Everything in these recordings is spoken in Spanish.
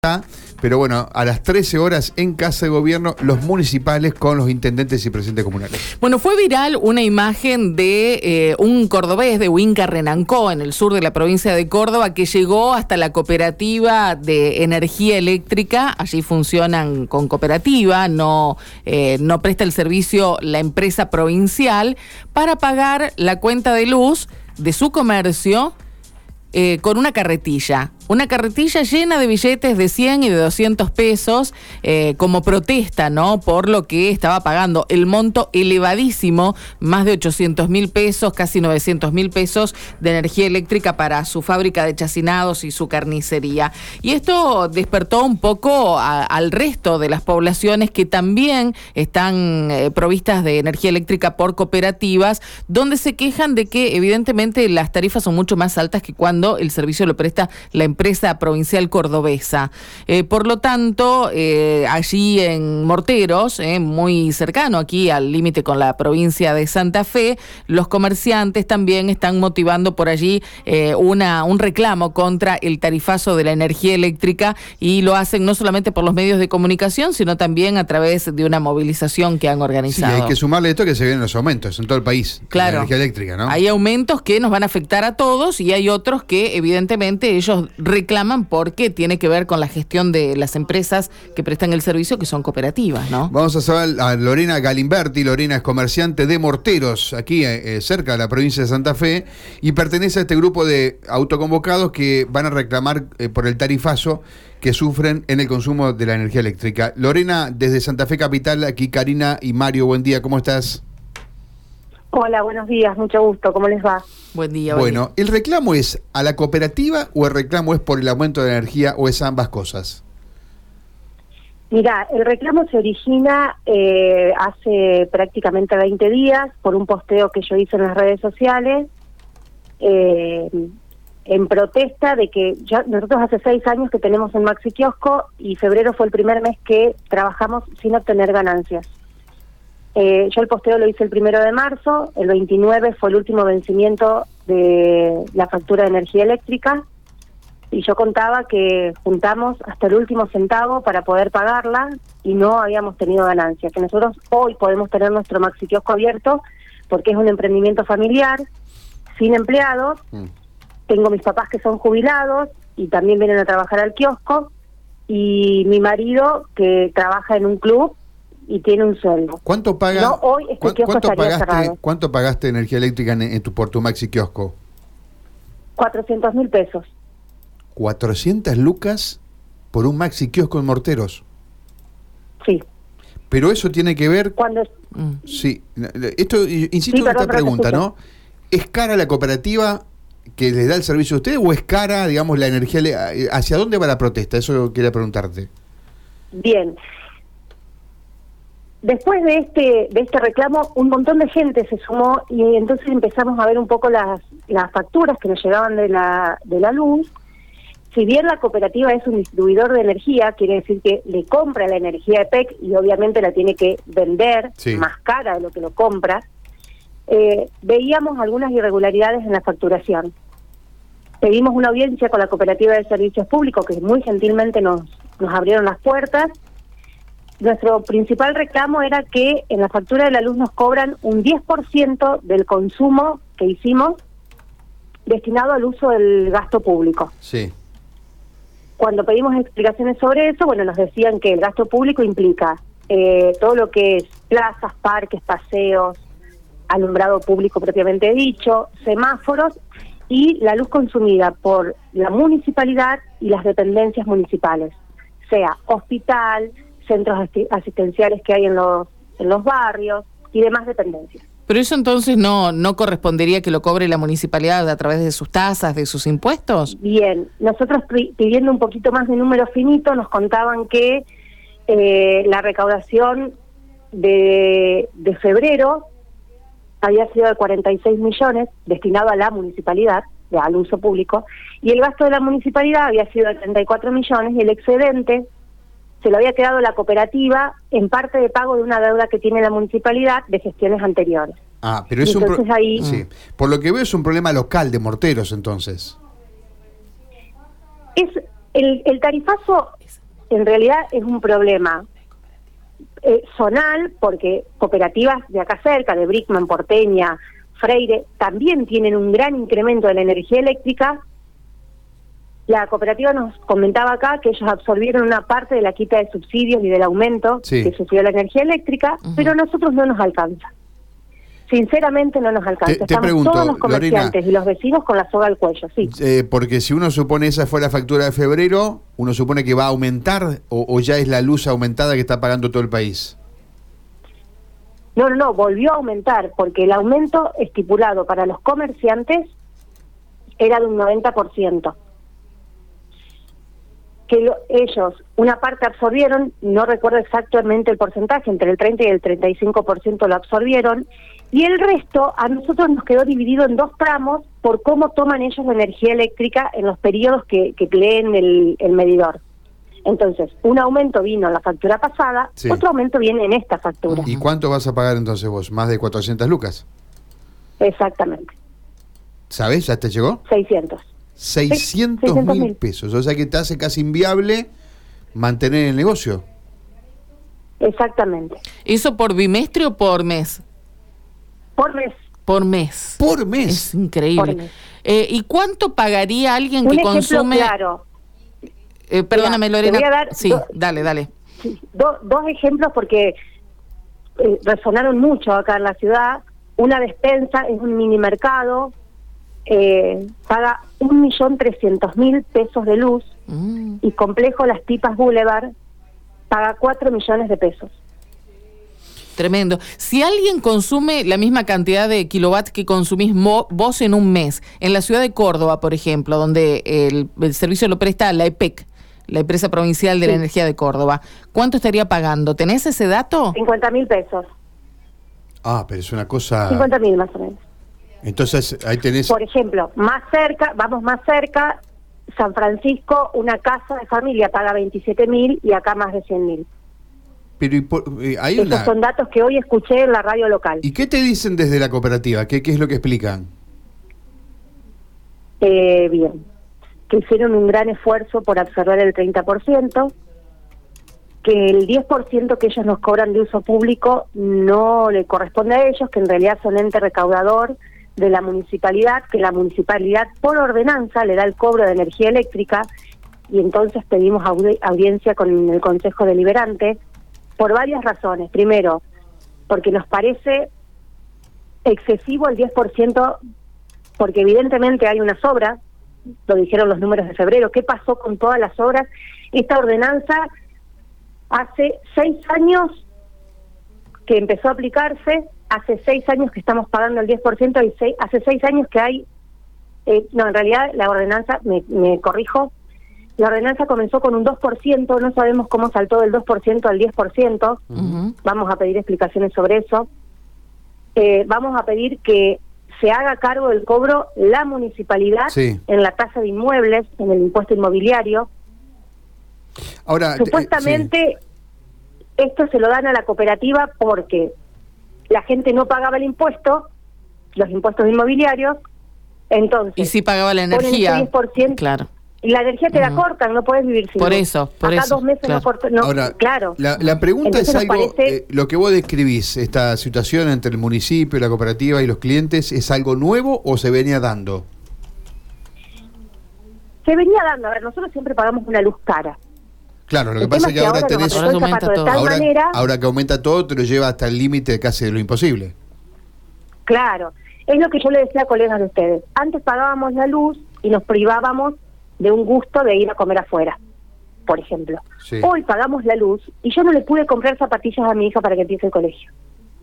Pero bueno, a las 13 horas en Casa de Gobierno, los municipales con los intendentes y presidentes comunales. Bueno, fue viral una imagen de un cordobés de Huinca Renancó, en el sur de la provincia de Córdoba, que llegó hasta la cooperativa de energía eléctrica. Allí funcionan con cooperativa, no presta el servicio la empresa provincial, para pagar la cuenta de luz de su comercio con una carretilla llena de billetes de 100 y de 200 pesos, como protesta, ¿no?, por lo que estaba pagando, el monto elevadísimo, más de 800.000 pesos, casi 900.000 pesos de energía eléctrica para su fábrica de chacinados y su carnicería. Y esto despertó un poco al resto de las poblaciones que también están provistas de energía eléctrica por cooperativas, donde se quejan de que evidentemente las tarifas son mucho más altas que cuando el servicio lo presta la empresa provincial cordobesa. Por lo tanto, allí en Morteros, muy cercano aquí al límite con la provincia de Santa Fe, los comerciantes también están motivando por allí un reclamo contra el tarifazo de la energía eléctrica, y lo hacen no solamente por los medios de comunicación, sino también a través de una movilización que han organizado. Sí, hay que sumarle esto, que se vienen los aumentos en todo el país. Claro. De la energía eléctrica, ¿no? Hay aumentos que nos van a afectar a todos, y hay otros que evidentemente ellos reclaman porque tiene que ver con la gestión de las empresas que prestan el servicio, que son cooperativas, ¿no? Vamos a saber a Lorena Galimberti. Lorena es comerciante de Morteros, aquí cerca de la provincia de Santa Fe, y pertenece a este grupo de autoconvocados que van a reclamar por el tarifazo que sufren en el consumo de la energía eléctrica. Lorena, desde Santa Fe Capital, aquí Karina y Mario, buen día, ¿cómo estás? Hola, buenos días, mucho gusto, ¿cómo les va? Buen día. Bueno, ¿el reclamo es a la cooperativa o el reclamo es por el aumento de la energía, o es ambas cosas? Mirá, el reclamo se origina hace prácticamente 20 días por un posteo que yo hice en las redes sociales en protesta de que nosotros hace 6 años que tenemos un Maxi Kiosco, y febrero fue el primer mes que trabajamos sin obtener ganancias. Yo el posteo lo hice el 1 de marzo, el 29 fue el último vencimiento de la factura de energía eléctrica, y yo contaba que juntamos hasta el último centavo para poder pagarla y no habíamos tenido ganancias. Que nosotros hoy podemos tener nuestro Maxi Kiosco abierto porque es un emprendimiento familiar, sin empleados. Tengo mis papás que son jubilados y también vienen a trabajar al kiosco, y mi marido que trabaja en un club y tiene un sueldo. ¿Cuánto paga? No, hoy este kiosco estaría cerrado. ¿Cuánto pagaste energía eléctrica por tu Maxi Kiosco? 400.000 pesos. 400 lucas por un Maxi Kiosco en Morteros. Sí. Pero eso tiene que ver... Cuando... Sí, esto, insisto en esta pregunta, ¿no? ¿Es cara la cooperativa que les da el servicio a ustedes, o es cara, digamos, la energía? ¿Hacia dónde va la protesta? Eso quería preguntarte. Bien. Después de este reclamo, un montón de gente se sumó, y entonces empezamos a ver un poco las facturas que nos llegaban de la luz. Si bien la cooperativa es un distribuidor de energía, quiere decir que le compra la energía a EPEC y obviamente la tiene que vender más cara de lo que lo compra, veíamos algunas irregularidades en la facturación. Pedimos una audiencia con la Cooperativa de Servicios Públicos, que muy gentilmente nos abrieron las puertas. Nuestro principal reclamo era que en la factura de la luz nos cobran un 10% del consumo que hicimos destinado al uso del gasto público. Sí. Cuando pedimos explicaciones sobre eso, bueno, nos decían que el gasto público implica todo lo que es plazas, parques, paseos, alumbrado público propiamente dicho, semáforos, y la luz consumida por la municipalidad y las dependencias municipales, sea hospital, centros asistenciales que hay en los barrios y demás dependencias. Pero eso entonces no correspondería que lo cobre la municipalidad a través de sus tasas, de sus impuestos. Bien, nosotros pidiendo un poquito más de número finito, nos contaban que la recaudación de febrero había sido de 46 millones destinado a la municipalidad, al uso público, y el gasto de la municipalidad había sido de 34 millones, y el excedente se lo había quedado la cooperativa en parte de pago de una deuda que tiene la municipalidad de gestiones anteriores. Ah, pero es ahí... Sí. Por lo que veo es un problema local de Morteros, entonces. Es el tarifazo en realidad es un problema zonal, porque cooperativas de acá cerca, de Brickman, Porteña, Freire, también tienen un gran incremento de la energía eléctrica. La cooperativa nos comentaba acá que ellos absorbieron una parte de la quita de subsidios y del aumento que sufrió la energía eléctrica, pero a nosotros no nos alcanza. Sinceramente no nos alcanza. Te pregunto, todos los comerciantes, Lorena, y los vecinos con la soga al cuello, sí. Porque si uno supone esa fue la factura de febrero, uno supone que va a aumentar o ya es la luz aumentada que está pagando todo el país. No, volvió a aumentar, porque el aumento estipulado para los comerciantes era de un 90%. Que ellos, una parte absorbieron, no recuerdo exactamente el porcentaje, entre el 30 y el 35% lo absorbieron, y el resto a nosotros nos quedó dividido en dos tramos por cómo toman ellos la energía eléctrica en los periodos que leen el medidor. Entonces, un aumento vino en la factura pasada, otro aumento viene en esta factura. ¿Y cuánto vas a pagar entonces vos? ¿Más de 400 lucas? Exactamente. ¿Sabés? ¿Ya te llegó? 600. 600.000 pesos, o sea que te hace casi inviable mantener el negocio. Exactamente. ¿Eso por bimestre o por mes? Por mes. Por mes. Por mes. Es increíble. Mes. ¿Y cuánto pagaría alguien que ejemplo consume? Claro. Perdóname, Lorena. Te voy a dar dale. Sí, dos ejemplos porque resonaron mucho acá en la ciudad. Una despensa es un mini mercado, paga 1.300.000 pesos de luz, y Complejo Las Tipas Boulevard paga 4 millones de pesos. Tremendo. Si alguien consume la misma cantidad de kilowatts que consumís vos en un mes, en la ciudad de Córdoba, por ejemplo, donde el servicio lo presta la EPEC, la Empresa Provincial de la Energía de Córdoba, ¿cuánto estaría pagando? ¿Tenés ese dato? 50.000 pesos. Ah, pero es una cosa... 50.000 más o menos. Entonces, ahí tenés... Por ejemplo, más cerca, San Francisco, una casa de familia paga 27.000 y acá más de 100.000. Pero esos son datos que hoy escuché en la radio local. ¿Y qué te dicen desde la cooperativa? ¿Qué es lo que explican? Bien, que hicieron un gran esfuerzo por absorber el 30%, que el 10% que ellos nos cobran de uso público no le corresponde a ellos, que en realidad son ente recaudador de la municipalidad, que la municipalidad por ordenanza le da el cobro de energía eléctrica, y entonces pedimos audiencia con el Consejo Deliberante por varias razones. Primero, porque nos parece excesivo el 10%, porque evidentemente hay unas obras, lo dijeron los números de febrero. ¿Qué pasó con todas las obras? Esta ordenanza hace 6 años que empezó a aplicarse, hace 6 años que estamos pagando el 10% y hace 6 años que hay... no, en realidad la ordenanza, me corrijo, la ordenanza comenzó con un 2%, no sabemos cómo saltó del 2% al 10%, vamos a pedir explicaciones sobre eso. Vamos a pedir que se haga cargo del cobro la municipalidad en la tasa de inmuebles, en el impuesto inmobiliario. Ahora, supuestamente esto se lo dan a la cooperativa porque la gente no pagaba el impuesto, los impuestos inmobiliarios, entonces... Y sí pagaba la energía. Ponen ese 10%, claro. Y la energía te la cortan, no puedes vivir sin por luz. Eso, por Acá eso. 2 meses no cortan. No, ahora, claro. La pregunta entonces es algo, parece... lo que vos describís, esta situación entre el municipio, la cooperativa y los clientes, ¿es algo nuevo o se venía dando? Se venía dando. A ver, nosotros siempre pagamos una luz cara. Claro, lo que pasa es que ahora tenés... Ahora, ahora que aumenta todo, te lo lleva hasta el límite casi de lo imposible. Claro. Es lo que yo le decía a colegas de ustedes. Antes pagábamos la luz y nos privábamos de un gusto de ir a comer afuera, por ejemplo. Sí. Hoy pagamos la luz y yo no le pude comprar zapatillas a mi hija para que empiece el colegio.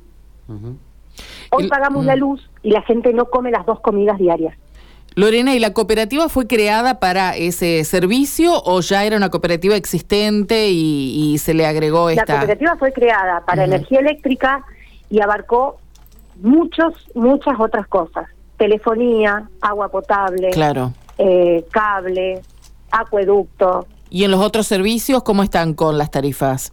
Hoy pagamos la luz y la gente no come las 2 comidas diarias. Lorena, ¿y la cooperativa fue creada para ese servicio o ya era una cooperativa existente y se le agregó esta? La cooperativa fue creada para energía eléctrica y abarcó muchas otras cosas. Telefonía, agua potable, claro, cable, acueducto. ¿Y en los otros servicios cómo están con las tarifas?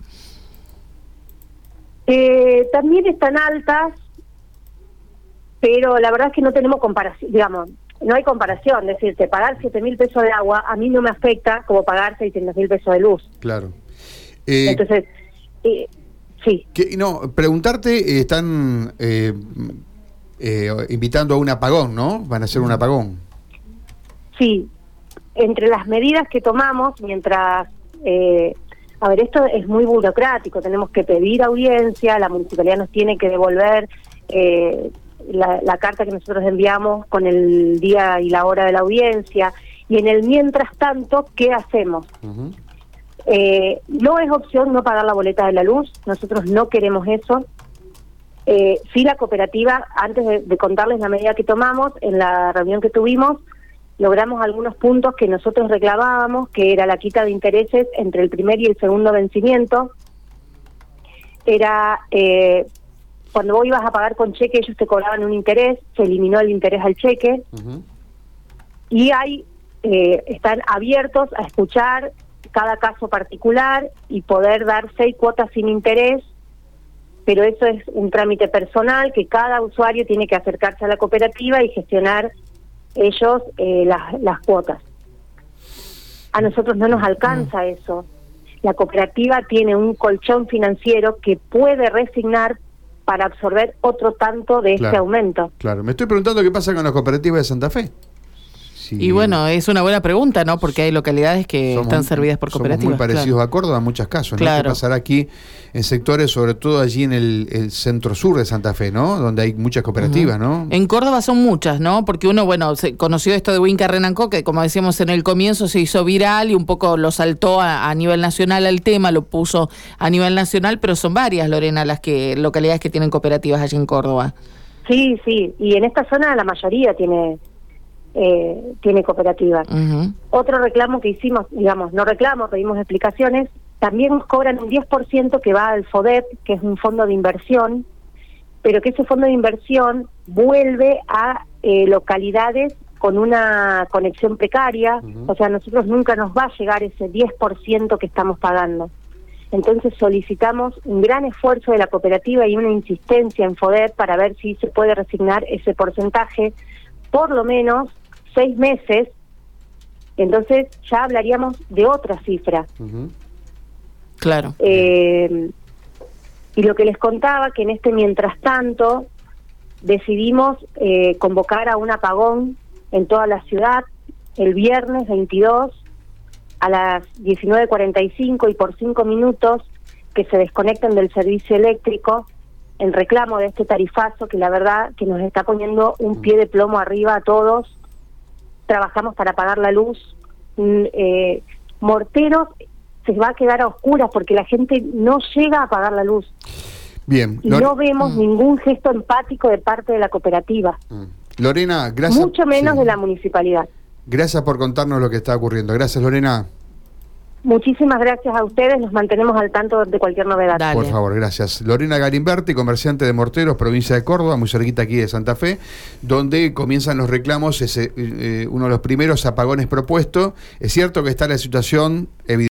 También están altas, pero la verdad es que no tenemos comparación, digamos, no hay comparación. Es decir, pagar 7.000 pesos de agua a mí no me afecta como pagar 600.000 pesos de luz. Claro. Entonces, sí. Preguntarte, están invitando a un apagón, ¿no? Van a hacer un apagón. Sí, entre las medidas que tomamos, mientras... a ver, esto es muy burocrático, tenemos que pedir audiencia, la municipalidad nos tiene que devolver la carta que nosotros enviamos con el día y la hora de la audiencia, y en el mientras tanto, ¿qué hacemos? Uh-huh. No es opción no pagar la boleta de la luz, nosotros no queremos eso. Sí, la cooperativa, antes de contarles la medida que tomamos, en la reunión que tuvimos, logramos algunos puntos que nosotros reclamábamos, que era la quita de intereses entre el primer y el segundo vencimiento. Era cuando vos ibas a pagar con cheque, ellos te cobraban un interés, se eliminó el interés al cheque. Uh-huh. Y están abiertos a escuchar cada caso particular y poder dar 6 cuotas sin interés, pero eso es un trámite personal que cada usuario tiene que acercarse a la cooperativa y gestionar ellos las cuotas. A nosotros no nos alcanza eso. La cooperativa tiene un colchón financiero que puede resignar para absorber otro tanto de este aumento. Claro, me estoy preguntando qué pasa con las cooperativas de Santa Fe. Sí. Y bueno, es una buena pregunta, ¿no? Porque hay localidades que están servidas por cooperativas. Somos muy parecidos a Córdoba en muchos casos, ¿no? ¿Qué pasará aquí en sectores, sobre todo allí en el centro-sur de Santa Fe, ¿no? Donde hay muchas cooperativas, ¿no? En Córdoba son muchas, ¿no? Porque uno, bueno, se conoció esto de Winca Renancó, que como decíamos en el comienzo se hizo viral y un poco lo saltó a nivel nacional al tema, lo puso a nivel nacional, pero son varias, Lorena, localidades que tienen cooperativas allí en Córdoba. Sí, y en esta zona la mayoría tiene cooperativas. Uh-huh. Otro reclamo que hicimos, digamos, no reclamo, pedimos explicaciones, también nos cobran un 10% que va al FODEP, que es un fondo de inversión, pero que ese fondo de inversión vuelve a localidades con una conexión precaria. Uh-huh. O sea, a nosotros nunca nos va a llegar ese 10% que estamos pagando. Entonces solicitamos un gran esfuerzo de la cooperativa y una insistencia en FODEP para ver si se puede resignar ese porcentaje, por lo menos 6 meses, entonces ya hablaríamos de otra cifra. Uh-huh. Claro. Y lo que les contaba, que en este mientras tanto decidimos convocar a un apagón en toda la ciudad el viernes 22 a las 19:45 y por 5 minutos que se desconecten del servicio eléctrico en reclamo de este tarifazo que la verdad que nos está poniendo un pie de plomo arriba a todos. Trabajamos para apagar la luz. Morteros se va a quedar a oscuras porque la gente no llega a apagar la luz. Bien. Y no vemos ningún gesto empático de parte de la cooperativa. Lorena, gracias. Mucho menos de la municipalidad. Gracias por contarnos lo que está ocurriendo. Gracias, Lorena. Muchísimas gracias a ustedes, nos mantenemos al tanto de cualquier novedad. Dale. Por favor, gracias. Lorena Galimberti, comerciante de morteros, provincia de Córdoba, muy cerquita aquí de Santa Fe, donde comienzan los reclamos, uno de los primeros apagones propuestos. Es cierto que está la situación evidente.